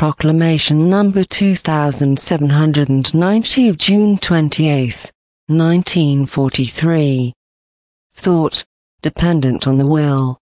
Proclamation number 2790 of June 28, 1943. Thought, dependent on the will.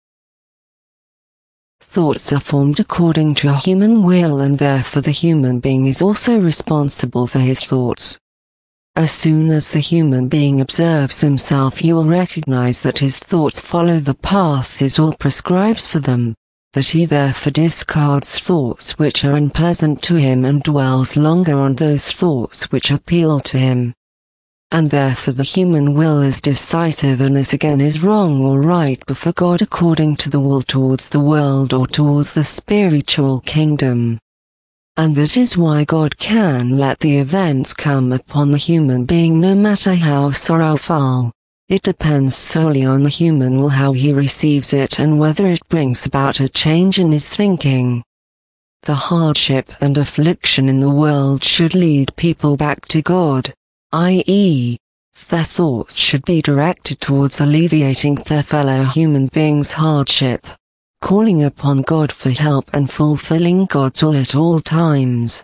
Thoughts are formed according to a human will, and therefore the human being is also responsible for his thoughts. As soon as the human being observes himself, he will recognize that his thoughts follow the path his will prescribes for them, that he therefore discards thoughts which are unpleasant to him and dwells longer on those thoughts which appeal to him. And therefore the human will is decisive, and this again is wrong or right before God according to the will towards the world or towards the spiritual kingdom. And that is why God can let the events come upon the human being no matter how sorrowful. It depends solely on the human will how he receives it and whether it brings about a change in his thinking. The hardship and affliction in the world should lead people back to God, i.e., their thoughts should be directed towards alleviating their fellow human beings' hardship, calling upon God for help and fulfilling God's will at all times.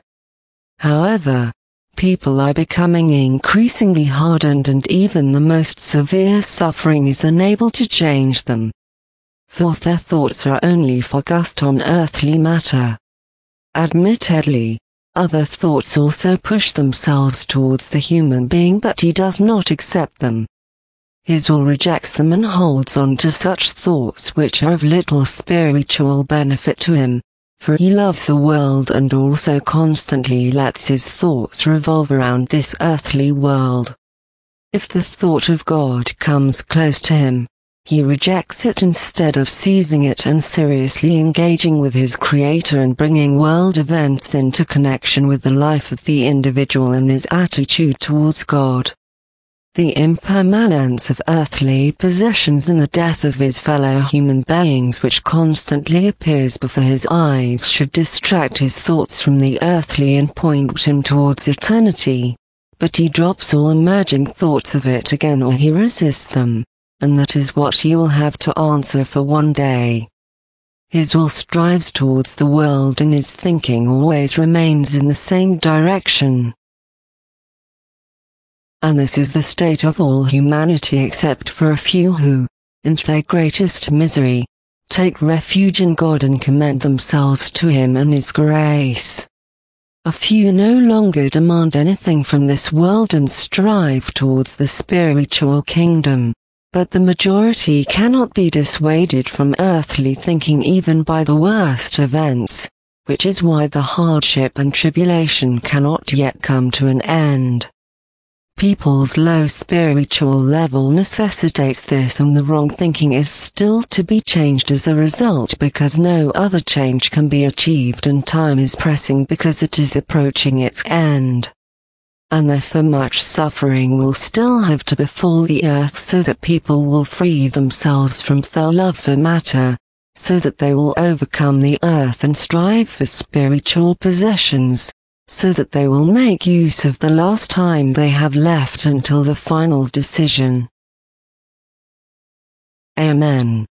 However, people are becoming increasingly hardened, and even the most severe suffering is unable to change them. For their thoughts are only focused on earthly matter. Admittedly, other thoughts also push themselves towards the human being, but he does not accept them. His will rejects them and holds on to such thoughts which are of little spiritual benefit to him, for he loves the world and also constantly lets his thoughts revolve around this earthly world. If the thought of God comes close to him, he rejects it instead of seizing it and seriously engaging with his Creator and bringing world events into connection with the life of the individual and his attitude towards God. The impermanence of earthly possessions and the death of his fellow human beings which constantly appears before his eyes should distract his thoughts from the earthly and point him towards eternity, but he drops all emerging thoughts of it again, or he resists them. And that is what he will have to answer for one day. His will strives towards the world and his thinking always remains in the same direction. And this is the state of all humanity except for a few who, in their greatest misery, take refuge in God and commend themselves to Him and His grace. A few no longer demand anything from this world and strive towards the spiritual kingdom. But the majority cannot be dissuaded from earthly thinking even by the worst events, which is why the hardship and tribulation cannot yet come to an end. People's low spiritual level necessitates this, and the wrong thinking is still to be changed as a result, because no other change can be achieved and time is pressing because it is approaching its end. And therefore much suffering will still have to befall the earth so that people will free themselves from their love for matter, so that they will overcome the earth and strive for spiritual possessions, so that they will make use of the last time they have left until the final decision. Amen.